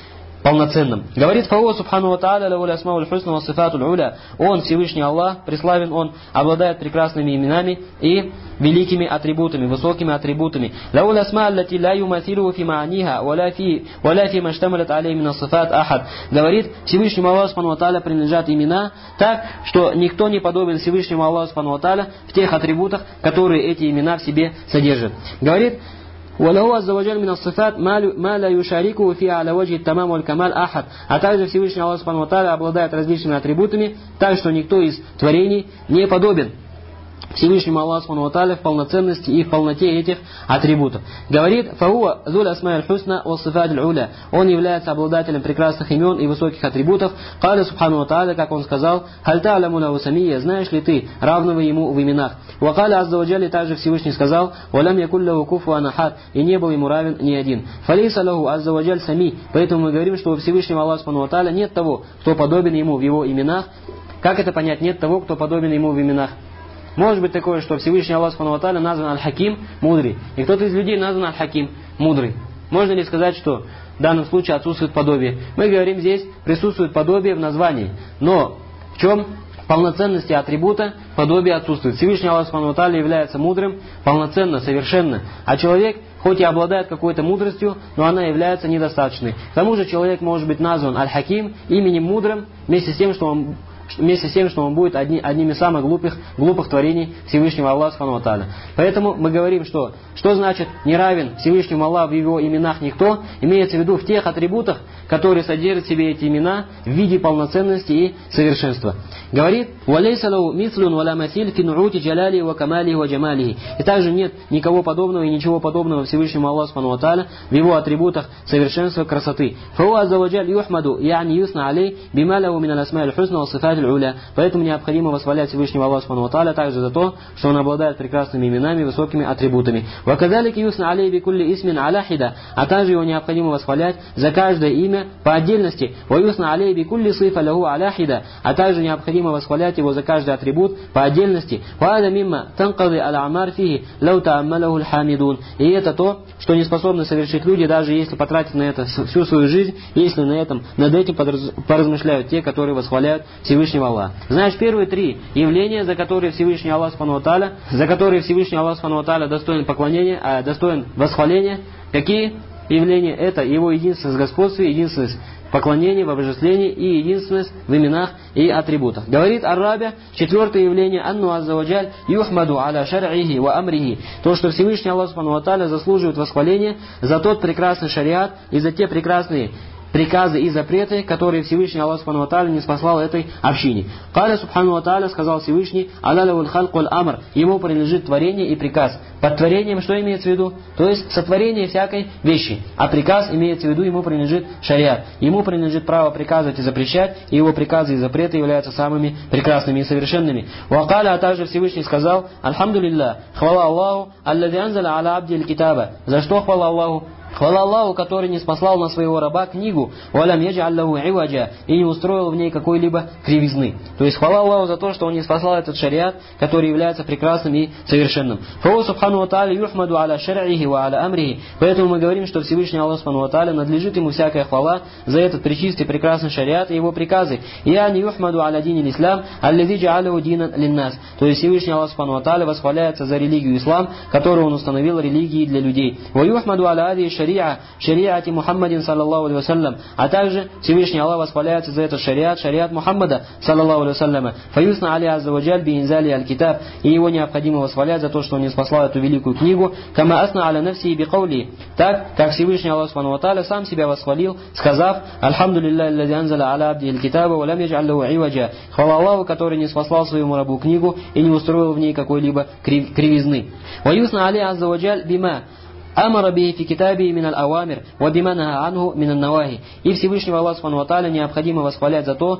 полноценным. Говорит Фао субхану ва тааля лахул асмауль хусна ва сифатуль уля. Он, Всевышний Аллах, преславен Он, обладает прекрасными именами и великими атрибутами, высокими атрибутами. Лахул асма аллати ла юматилу фи мааниха валя фи маштамалат алей мин ас-сифат ахад. Говорит, Всевышнему Аллаху субхану ва тааля принадлежат имена так, что никто не подобен Всевышнему Аллаху субхану ва тааля в тех атрибутах, которые эти имена в себе содержат. Говорит, وَلَهُ عَزَّ وَجَلَّ مِنَ الصِّفَاتِ مَا لَا يُشَارِكُهُ فِي عَلَى وَجْهِ التَّمَامِ وَالْكَمَالِ أَحَدٌ. А также Всевышний Аллах Субхану ва Тааля обладает различными атрибутами, так что никто из творений не подобен Всевышнему Аллаху Субхану ва Тааля в полноценности и в полноте этих атрибутов. Говорит, «Фахуа зуль асма'иль хусна ва сифатиль уля». Он является обладателем прекрасных имен и высоких атрибутов. Каля Субхану ва Тааля, как он сказал, «Халь та'ламу лаху самия», знаешь ли ты равного ему в именах. Ва каля азза ва джалли, также Всевышний сказал, «Ва лам якуль лаху куфуан ахад», и не был ему равен ни один. «Фалейса лаху азза ва джаль сами», поэтому мы говорим, что у Всевышнего Аллаха Субхану ва Тааля нет того, кто подобен ему в его именах. Как это понять? Нет того, кто подобен ему в именах. Может быть такое, что Всевышний Аллах Субхану ва Тааля назван Аль-Хаким, мудрый, и кто-то из людей назван Аль-Хаким, мудрый. Можно ли сказать, что в данном случае отсутствует подобие? Мы говорим, здесь присутствует подобие в названии, но в чем полноценности атрибута подобие отсутствует. Всевышний Аллах Субхану ва Тааля является мудрым, полноценно, совершенно, а человек хоть и обладает какой-то мудростью, но она является недостаточной. К тому же человек может быть назван Аль-Хаким, именем мудрым, вместе с тем, что он будет одним из самых глупых творений Всевышнего Аллаха Субхану ва Тааля. Поэтому мы говорим, что значит не равен Всевышнему Аллаху в его именах никто, имеется в виду в тех атрибутах, которые содержат в себе эти имена в виде полноценности и совершенства. Говорит, «Валейса лаху мислун валя масиль фи нуути джаляли ва камали ва джамалихи». И также нет никого подобного и ничего подобного Всевышнему Аллаху Субхану ва Тааля в его атрибутах совершенства, красоты. «Фау азза ва джаль юхмаду, яни юсна алей, бима лаху мин аль-асма'иль хусна ва сифатиль уля». Поэтому необходимо восхвалять Всевышнего Аллаха Субхану ва Тааля также за то, что он обладает прекрасными именами и высокими атрибутами. «Ва казалики юсна алей би кулли исмин аляхида». А также его необходимо восхвалять за каждое имя по отдельности. «Ва юсна алей би кулли сифа лаху аляхида». А также необходимо восхвалять его за каждый атрибут по отдельности. «Ва ада мимма танқади аль-амар фихи лау та'аммалаху аль-хамидун». И это то, что не способны совершить люди, даже если потратить на это всю свою жизнь, если над этим поразмышляют те, которые восхваляют Всевышнего Аллаха. Знаешь, первые три явления, за которые Всевышний Аллах Субхану ва Тааля достоин поклонения, достоин восхваления, какие явления? Это его единственность в господстве, единственность поклонение в обожествлении и единственность в именах и атрибутах. Говорит Ар-Раби, четвертое явление, «Анну азза ва джаль юхмаду аля шар'ихи ва амрихи». То, что Всевышний Аллах Субхану ва Тааля заслуживает восхваления за тот прекрасный шариат и за те прекрасные приказы и запреты, которые Всевышний Аллах Субхану ва Тааля ниспослал этой общине. Каля Субхану ва Тааля, сказал Всевышний, «Алалявуль халкуль амр», ему принадлежит творение и приказ. Под творением что имеется в виду? То есть сотворение всякой вещи. А приказ имеется в виду, ему принадлежит шариат. Ему принадлежит право приказывать и запрещать, и его приказы и запреты являются самыми прекрасными и совершенными. Вакаля, а также Всевышний сказал, «Альхамдулилля, хвала Аллаху, аллади анзаля аля абди аль-китаба». За что хвала Аллаху? Хвала Аллаху, который не спаслал на своего раба книгу, «Валям яджаль лаху иваджа», и не устроил в ней какой-либо кривизны. То есть хвала Аллаху за то, что он не спаслал этот шариат, который является прекрасным и совершенным. Фау субхану ва тааля юхмаду аля шар'ихи ва аля амрихи. Поэтому мы говорим, что Всевышний Аллах субхану ва тааля надлежит ему всякая хвала за этот пречистый прекрасный шариат и его приказы. Я не юхмаду аля дин ислам, аллази джа'алаху динан линнас. То есть Всевышний Аллах субхану ва тааля восхваляется за религию ислам, которую он установил религией для людей. Ва юхмаду аля ади шариати Мухаммадин саллаллаху алейхи вассалям. А также Всевышний Аллах восхваляется за этот шариат Мухаммада саллаллаху алейхи вассаляма. Фаюсна али азза ва джаль би инзали аль-китаб. И его необходимо восхвалять за то, что он не спаслал эту великую книгу. Кама асна аля нафси би каули. Так, как Всевышний Аллах субхану ва тааля сам себя восхвалил, сказав: «Альхамдулиллахи аллази анзаля аля абди аль-китаба ва лам яджаль лаху иваджа». Хвала Аллаху, который не спаслал своему рабу книгу и не устроил в ней какой-либо кривизны. Ваюсна али азза ва джаль бима амара би фи китаби мин аль-авамир ва бима наха анху мин ан-навахи. И Всевышнего Аллаха субхану ва тааля необходимо восхвалять за то,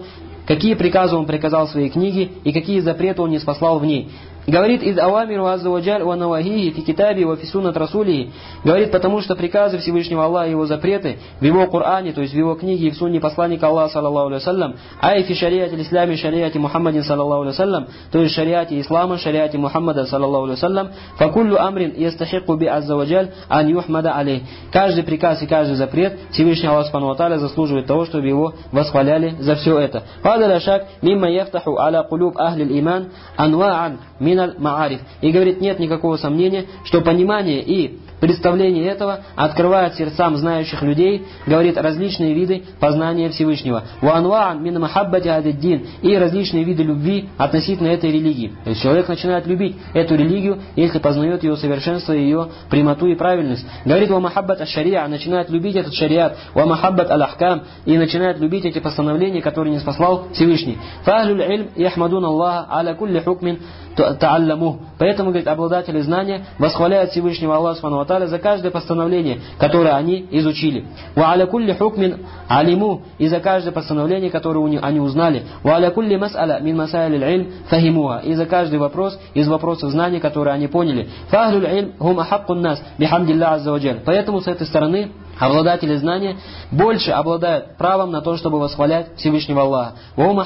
какие приказы Он приказал в своей книге и какие запреты Он не спаслал в ней. Говорит, из авамиру азза ва джаль ва навахихи фи китаби ва фи суннат расулихи. Говорит, потому что приказы Всевышнего Аллаха и Его запреты в Его Коране, то есть в Его книге и в сунне посланника Аллаха, саллаллаху алейхи вассалям, а и фи шариате исламе, шариате Мухаммадин, саллаллаху алейхи вассалям, то есть шариате ислама, шариате Мухаммада, саллаллаху алейхи вассалям, факуллю амрин ястахику би азза ва джаль ан юхмада алейх. Каждый приказ и каждый запрет Всевышний Аллах субхану ва тааля заслуживает того, чтобы его восхваляли за все это. Фада ла шак мимма яфтаху аля кулуб ахли иман анваан миналь маариф. И говорит, нет никакого сомнения, что понимание и представление этого открывает сердцам знающих людей, говорит, различные виды познания Всевышнего. Ванваан мин махаббати аддин, и различные виды любви относительно этой религии. То есть человек начинает любить эту религию, если познает ее совершенство, ее прямоту и правильность. Говорит, ва махаббат аш-шариа, начинает любить этот шариат, ва махаббат аль-ахкам, и начинает любить эти постановления, которые не спаслал Всевышний. Фахлюль ильм яхмадун Аллаха аля кулли хукмин та'алламух. Поэтому, говорит, обладатели знания восхваляют Всевышнего Аллаха субхану ва тааля за каждое постановление, которое они изучили. Ва аля кулли хукмин алиму, и за каждое постановление, которое они узнали. Ва аля кулли мас'аля мин масаиль ильм фахимуха, и за каждый вопрос из вопросов знаний, которые они поняли. Фахлюль ильм хум ахаккун нас бихамдилля азза ва джаль. Поэтому с этой стороны обладатели знания больше обладают правом на то, чтобы восхвалять Всевышнего Аллаха.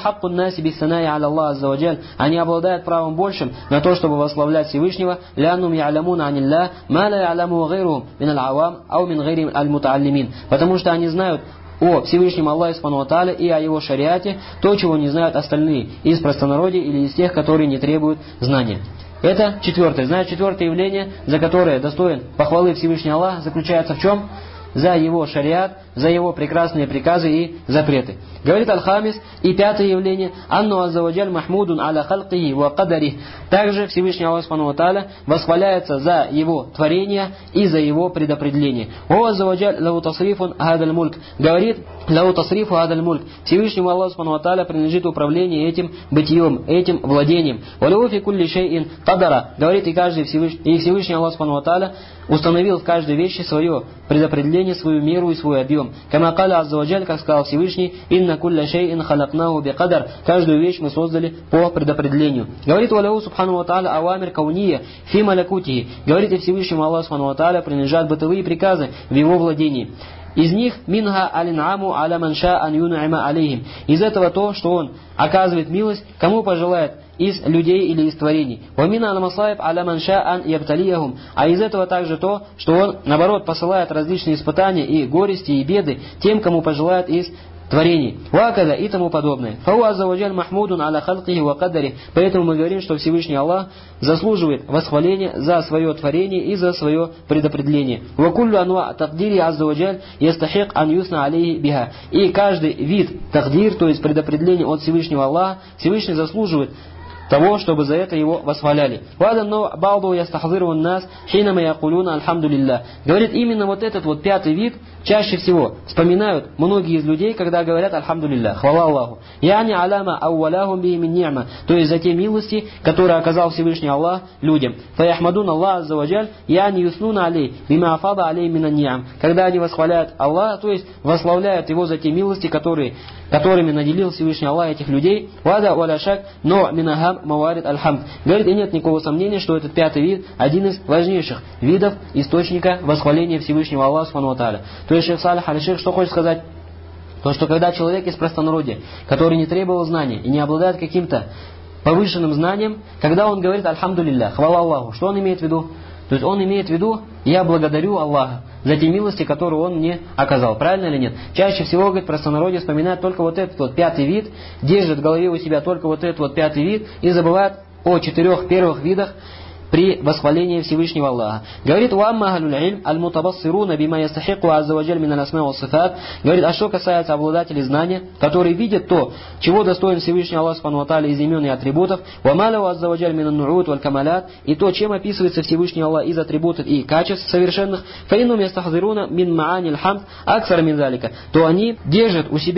Они обладают правом большим на то, чтобы восславлять Всевышнего, потому что они знают о Всевышнем Аллахе субхану ва тааля и о Его шариате то, чего не знают остальные из простонародья или из тех, которые не требуют знания. Это четвертое. Знаете, четвертое явление, за которое достоин похвалы Всевышний Аллах, заключается в чем? За его шариат, за его прекрасные приказы и запреты. Говорит Аль-Хамис, и пятое явление, анну азза ва джаль махмудун аля халкихи ва кадарих. Также Всевышний Аллах субхану ва тааля восхваляется за его творение и за его предопределение. О азза ва джаль лау тасрифун хадаль мульк. Говорит, лау тасрифу хадаль мульк. Всевышнему Аллаху субхану ва тааля принадлежит управление этим бытием, этим владением. Валау фи кулли шейин кадара. Говорит, и Всевышний Аллах субхану ва тааля установил в каждой вещи свое предопределение, свою меру и свой объем. Кама каля азза ва джаль, как сказал Всевышний, инна кулля шейин халакнаху би кадар. Каждую вещь мы создали по предопределению. Говорит валяу субхану ва тааля авамир кауния фи малякутихи. Говорит, и Всевышнему Аллаху субхану ва тааля принадлежат бытовые приказы в его владении. Из них минга алинаму аля манша ан юнайма алейхим. Из этого то, что он оказывает милость, кому пожелает, из людей или из творений. Вамина аламасаиб аля манша ан ябталияхум. А из этого также то, что он, наоборот, посылает различные испытания и горести и беды тем, кому пожелает из творений. Вакада и тому подобное. Фау азза ва джаль махмудун аля халкихи ва кадари. Поэтому мы говорим, что Всевышний Аллах заслуживает восхваления за свое творение и за свое предопределение. Ва куллю анва тагдири азза ва джаль ястахик ан юсна алейхи биха. И каждый вид тагдир, то есть предопределение от Всевышнего Аллаха, Всевышний заслуживает того, чтобы за это его восхваляли. Говорит, именно вот этот вот пятый вид чаще всего вспоминают многие из людей, когда говорят «Альхамдулилля», хвала Аллаху. «Яни аляма ауваляхум би мин ни'ма», то есть за те милости, которые оказал Всевышний Аллах людям. «Фаяхмадун Аллах азза ва джаль, яни юснуна алей, бима афада алей мина ни'ам». Когда они восхваляют Аллаха, то есть восславляют Его за те милости, которыми наделил Всевышний Аллах этих людей. «Вада валяшак, но минахам маварид аль-хамд». Говорит, и нет никакого сомнения, что этот пятый вид один из важнейших видов источника восхваления Всевышнего Аллаха субхану ва тааля. То есть шейх Салих аль-Шейх что хочет сказать? То, что когда человек из простонародья, который не требовал знания и не обладает каким-то повышенным знанием, когда он говорит «Альхамдулилля», хвала Аллаху, что он имеет в виду? То есть он имеет в виду «Я благодарю Аллаха за те милости, которые Он мне оказал». Правильно или нет? Чаще всего, говорит, простонародье вспоминает только вот этот вот пятый вид, держит в голове у себя только вот этот вот пятый вид и забывает о 4 первых видах при восхвалении Всевышнего Аллаха. Говорит, «Уамма ахлюль илм аль-мутабассируна бима ястахику азза ва джаль мин аль-асма ва сифат». Говорит, а что касается обладателей знания, которые видят то, чего достоин Всевышний Аллах субхану ва тааля из имен и атрибутов, «Ва малау азза ва джаль мин ан-ну'ут валь камалят», и то, чем описывается Всевышний Аллах из атрибутов и качеств совершенных, «Фаиннум ястахзируна мин маани аль-хамд аксар мин залика», то они держат у себя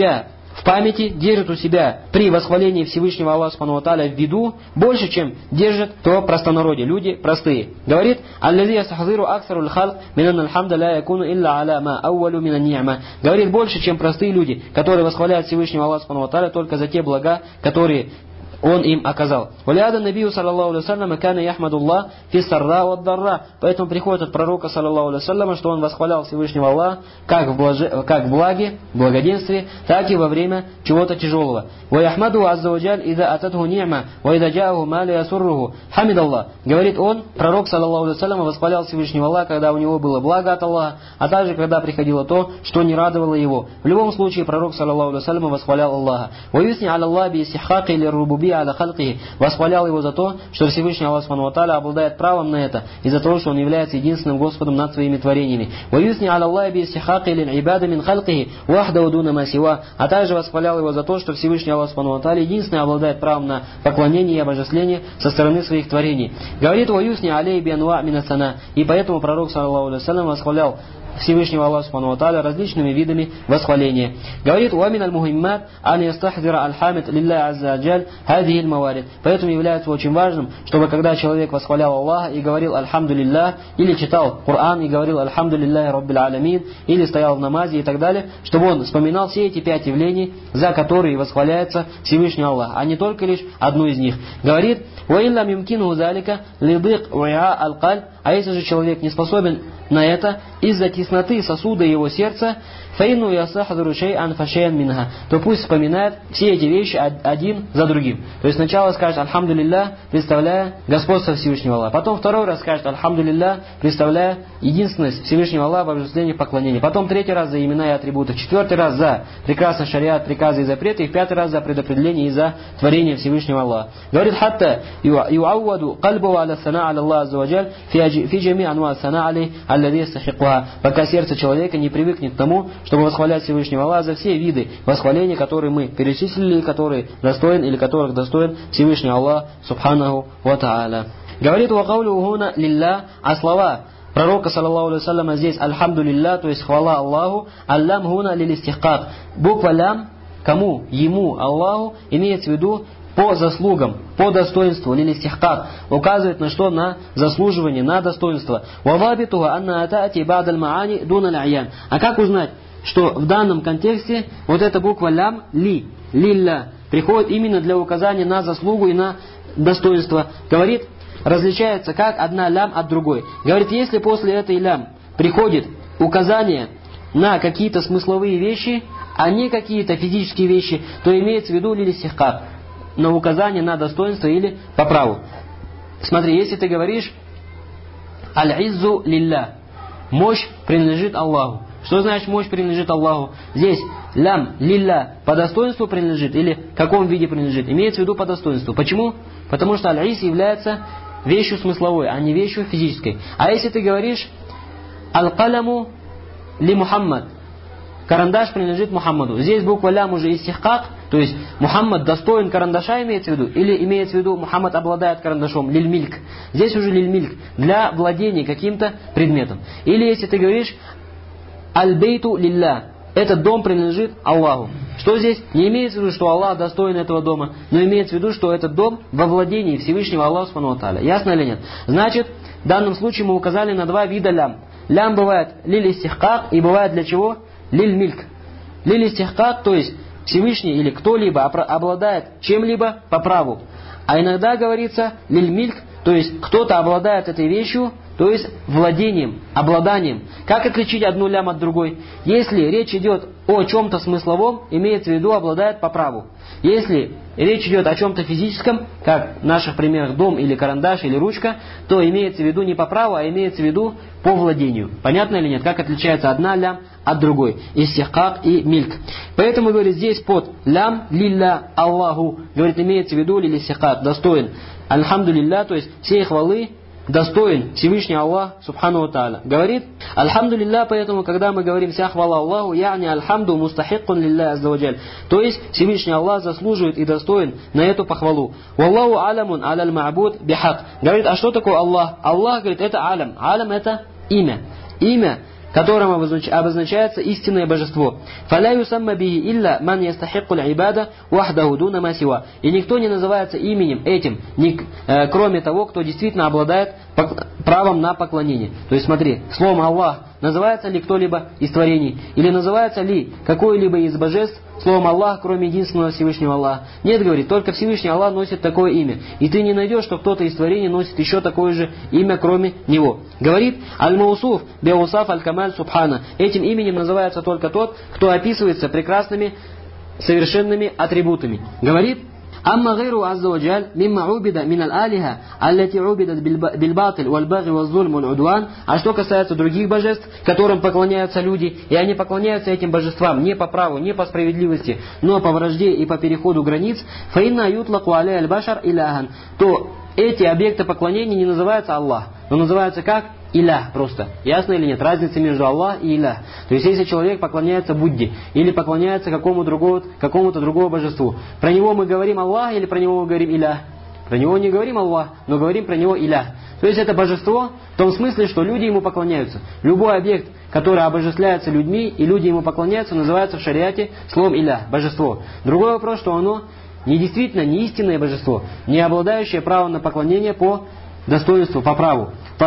в памяти, держит у себя при восхвалении Всевышнего Аллаха Субхану ва Тааля в виду больше, чем держит то простонародье, люди простые. Говорит: «Аллази ястахзиру аксарул халк минан алхамда ла якуну илля аля ма ауалу минан ни'ма». Говорит, больше, чем простые люди, которые восхваляют Всевышнего Аллаха Субхану ва Тааля только за те блага, которые Он им оказал. Валяда набию саллаллаху алейхи вассалям кана яхмадуллах фи сарра ва дарра. Поэтому приходит от пророка саллаллаху алейхи вассалям, что он восхвалял Всевышнего Аллаха как в благе, благоденствии, так и во время чего-то тяжелого. Ва яхмаду азза ва джаль иза ататху ни'ма ва иза джааху ма ла ясурруху хамидаллах. Говорит он, пророк саллаллаху алейхи вассалям восхвалял Всевышнего Аллаха, когда у него было благо от Аллаха, а также когда приходило то, что не радовало его. В любом случае пророк саллаллаху алейхи вассалям восхвалял Аллаха. Ва юсни аля Аллах би истиххаки лиррубуби аля халкихи. Восхвалял его за то, что Всевышний Аллах Субхану ва Тааля обладает правом на это, из-за того, что он является единственным Господом над своими творениями. Ва юсни аля Аллах би истиххаки лил-ибада мин халкихи вахда дуна ма сива. А также восхвалял его за то, что Всевышний Аллах Субхану ва Тааля единственный обладает правом на поклонение и обожествление со стороны своих творений. Говорит: ва юсни алей би анва мин ас-сана. И поэтому пророк саллаллаху алейхи вассалям восхвалял Всевышнего Аллаха Субхану ва Тааля различными видами восхваления. Говорит: «Уамин аль-мухиммат ан ястахзира аль-хамид лилля азза аджаль хадихи аль-маварид». Поэтому является очень важным, чтобы когда человек восхвалял Аллаха и говорил «Альхамду лиллях», или читал Коран и говорил «Альхамду лиллахи раббил аламин», или стоял в намазе и так далее, чтобы он вспоминал все эти 5 явлений, за которые восхваляется Всевышний Аллах, а не только лишь одну из них. Говорит: «Уаин лам юмкину залика лидык уиа аль-кальб». А если же человек не способен на это из-за тесноты сосуда его сердца, фаину ясахдру шей'ан фашей'ан минха, то пусть вспоминает все эти вещи один за другим. То есть сначала скажет «Альхамду лиллях», представляя господство Всевышнего Аллаха. Потом второй раз скажет «Альхамду лиллях», представляя единственность Всевышнего Аллаха в обожествлении, поклонении. Потом третий раз за имена и атрибуты. Четвертый раз за прекрасный шариат, приказы и запреты. И в пятый раз за предопределение и за творение Всевышнего Аллаха. Говорит: «Хатта юауаду кальбу аля сана аля Аллах азза ва джаль фи джами анва сана алей аллади ястахикуха». Пока сердце человека не привыкнет к тому, чтобы восхвалять Всевышнего Аллаха за все виды восхваления, которые мы перечислили, которые достоин или которых достоин Всевышний Аллах Субханаху ва Тааля. Говорит: «Ва каулю хуна лилля», а слова пророка саллаллаху алейхи вассаляма здесь «Альхамду лилля», то есть хвала Аллаху, «Аллам хуна лил истихкак». Буква «лям» кому? Ему, Аллаху, имеется в виду по заслугам, по достоинству, лил истихкак, указывает на что? На заслуживание, на достоинство. «Вавабитуха анна атати ба'даль маани дун аль-аян». А как узнать, что в данном контексте вот эта буква «лям» ли, лилля, приходит именно для указания на заслугу и на достоинство? Говорит, различается как одна лям от другой. Говорит, если после этой лям приходит указание на какие-то смысловые вещи, а не какие-то физические вещи, то имеется в виду лил истихкак, на указание на достоинство или по праву. Смотри, если ты говоришь «Аль-иззу лилля», мощь принадлежит Аллаху. Что значит мощь принадлежит Аллаху? Здесь лям лилля по достоинству принадлежит или в каком виде принадлежит? Имеется в виду по достоинству. Почему? Потому что аль-из является вещью смысловой, а не вещью физической. А если ты говоришь «Аль-каляму ли Мухаммад», карандаш принадлежит Мухаммаду. Здесь буква лям уже истихкак, то есть Мухаммад достоин карандаша имеется в виду, или имеется в виду Мухаммад обладает карандашом, лиль-мильк. Здесь уже лиль-мильк, для владения каким-то предметом. Или если ты говоришь «Аль-бейту лилля», этот дом принадлежит Аллаху. Что здесь? Не имеется в виду, что Аллах достоин этого дома, но имеется в виду, что этот дом во владении Всевышнего Аллаха Субхану ва Тааля. Ясно или нет? Значит, в данном случае мы указали на два вида лям. Лям бывает лиль-истихкак и бывает для чего? Лиль-мильк. Лиль-истихкак, то есть Всевышний или кто-либо обладает чем-либо по праву. А иногда говорится лиль-мильк, то есть кто-то обладает этой вещью, то есть владением, обладанием. Как отличить одну лям от другой? Если речь идет о чем-то смысловом, имеется в виду обладает по праву. Если речь идет о чем-то физическом, как в наших примерах дом или карандаш или ручка, то имеется в виду не по праву, а имеется в виду по владению. Понятно или нет? Как отличается одна лям от другой? Истихкак и мильк. Поэтому, говорит, здесь под лям лилля Аллаху, говорит, имеется в виду лиль истихкак, достоин. Альхамду лилля, то есть всей хвалы достоин Всевышний Аллах Субхану ва Тааля. Говорит, альхамду лилля, поэтому, когда мы говорим вся хвала Аллаху, яни альхамду мустахиккун лилля азза ва джаль. То есть, Всевышний Аллах заслуживает и достоин на эту похвалу. Валлаху алямун аляль ма'буд бихак. Говорит, а что такое Аллах? Аллах, говорит, это алям. Алям это имя. Имя, которым обозначается истинное божество. «Фаля юсамма биhi илля ман ястахикку аль-ибада вахдаху дуна ма сива». И никто не называется именем этим, кроме того, кто действительно обладает правом на поклонение. То есть смотри, словом Аллах называется ли кто-либо из творений, или называется ли какое-либо из божеств словом Аллах, кроме единственного Всевышнего Аллаха? Нет, говорит, только Всевышний Аллах носит такое имя. И ты не найдешь, что кто-то из творений носит еще такое же имя, кроме него. Говорит, аль-маусуф биусаф аль-камаль субхана. Этим именем называется только тот, кто описывается прекрасными, совершенными атрибутами. Говорит, أما غير عز وجل مما عبد من الآلهة التي عبدت بالباطل والبغي والظلم والعدوان. А что касается других божеств, которым поклоняются люди, и они поклоняются этим божествам не по праву, не по справедливости, но по вражде и по переходу границ, فإن يطلق عليه البشر إلها, то эти объекты поклонения не называются Аллах, но называются как? Илях просто. Ясно или нет? Разница между Аллах и Илях. То есть, если человек поклоняется Будде или поклоняется какому-то другому божеству, про него мы говорим Аллах или про него мы говорим Илях? Про него не говорим Аллах, но говорим про него Илях. То есть, это божество в том смысле, что люди ему поклоняются. Любой объект, который обожествляется людьми, и люди ему поклоняются, называется в шариате словом Илях, божество. Другой вопрос, что оно не действительно, не истинное божество, не обладающее правом на поклонение по достоинству, по праву.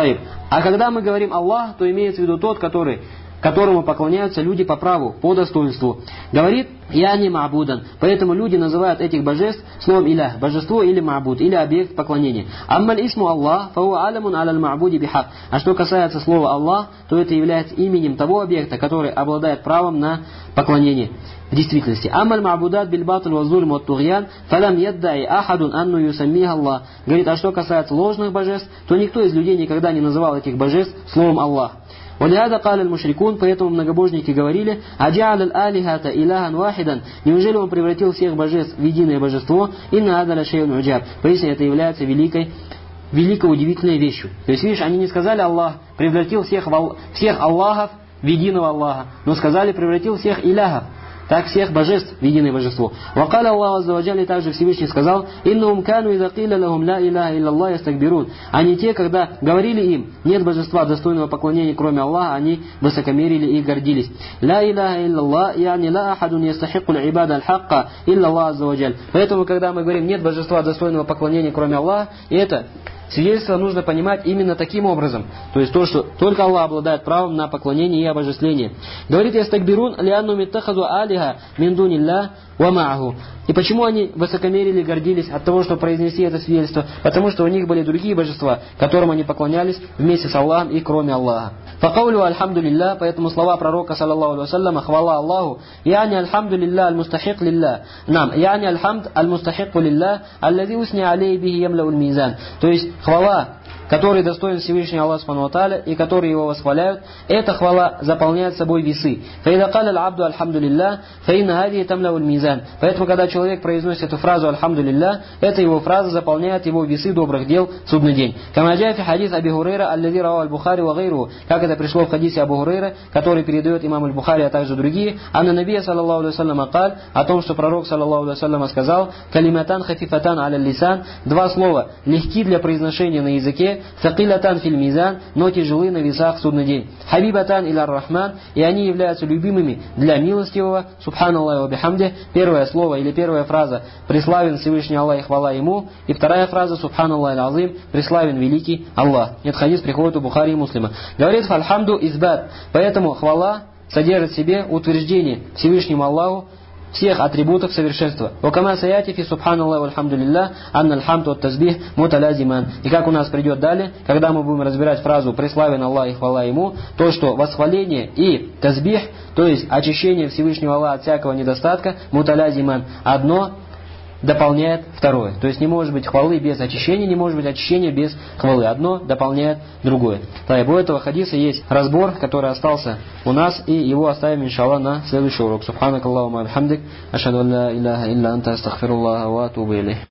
А когда мы говорим Аллах, то имеется в виду тот, которому поклоняются люди по праву, по достоинству. Говорит, я не ма'будан. Поэтому люди называют этих божеств словом илях, божество или ма'буд, или объект поклонения. Аммаль исму Аллах, фауа алямун аляль ма'буди бихак. А что касается слова Аллах, то это является именем того объекта, который обладает правом на поклонение. В действительности. Амаль ма'будат биль-батл ва-зульм ва-тугьян, фалам яддаи ахадун анну юсаммиха Аллах. Говорит, а что касается ложных божеств, то никто из людей никогда не называл этих божеств словом Аллах. وَلِهَذَا قَالَ الْمُشْرِكُونَ, поэтому многобожники говорили, «Аджа'аль аль-алихата иляхан вахидан», неужели он превратил всех божеств в единое божество? «Инна адала шейун уджаб», поистине это является великой удивительной вещью. То есть, видишь, они не сказали Аллах превратил всех Аллахов в единого Аллаха, но сказали превратил всех иляхов, так всех божеств в единое божество. Вакаля Аллах азза ва джалля, также Всевышний сказал, «Иннахум кану иза киля лахум ла иляха илля ястакбирун». Они те, когда говорили им, нет божества достойного поклонения, кроме Аллаха, они высокомерили и гордились. «Ла иляха илля яни ла ахадун ястахикку аль-ибада аль-хакка илля Аллах азза ва джалля». Поэтому, когда мы говорим, нет божества достойного поклонения, кроме Аллаха, это свидетельство нужно понимать именно таким образом. То есть то, что только Аллах обладает правом на поклонение и обожествление. Говорит, ястакбирун лианну миттахазу алиха мин дунилля ва ма'аху. И почему они высокомерили, гордились от того, что произнесли это свидетельство? Потому что у них были другие божества, которым они поклонялись вместе с Аллахом и кроме Аллаха. Факаулю альхамдулилля, поэтому слова пророка, саллаллаху алейхи ва саллям, хвала Аллаху, яни альхамдулилля аль-мустахик лилля. Нам, яни альхамд аль-мустахику лилля, аллади усни алей бихи ямлауль мизан. То есть, хвала, который достоин Всевышний Аллах Субхану ва Тааля, и которые его восхваляют, эта хвала заполняет собой весы. Фаида каля аль-абду альхамдулилля, фаинна хади тамлауль мизан. Поэтому, когда человек произносит эту фразу альхамдулилля, эта его фраза заполняет его весы добрых дел в судный день. Камаджа фи хадис Аби Хурейра, аллади рава аль-Бухари ва гайру, как это пришло в хадисе Абу Хурейра, который передает имам аль-Бухари, а также другие, анна набия саллаллаху алейхи ва саллям каль, о том, что пророк саллаллаху алейхи ва саллям сказал, калиматан хафифатан аля лисан, два слова, легки для произношения на языке, сакилатан фил мизан, но тяжелы на весах в судный день. Хабибатан иля рахман, и они являются любимыми для милостивого, субханаллахи ва бихамди, первое слово или первая фраза, преславен Всевышний Аллах и хвала ему, и вторая фраза, субханаллахи аль-азим, преславен великий Аллах. Этот хадис приходит у Бухари и Муслима. Говорит, фальхамду избат, поэтому хвала содержит в себе утверждение Всевышнему Аллаху всех атрибутов совершенства. Вакама саяти фи субханаллахи вальхамдулилля, анна алхамду ат тазбих муталязиман. И как у нас придет далее, когда мы будем разбирать фразу «преславен Аллах и хвала ему», то, что восхваление и тазбих, то есть очищение Всевышнего Аллаха от всякого недостатка, муталязиман, одно дополняет второе. То есть не может быть хвалы без очищения, не может быть очищения без хвалы. Одно дополняет другое. Да, и у этого хадиса есть разбор, который остался у нас, и его оставим, иншаллах, на следующий урок. Субханакаллаху ма бихамдик, ашхаду ан ла иляха илля анта, астагфируллаха ва атубу илейх.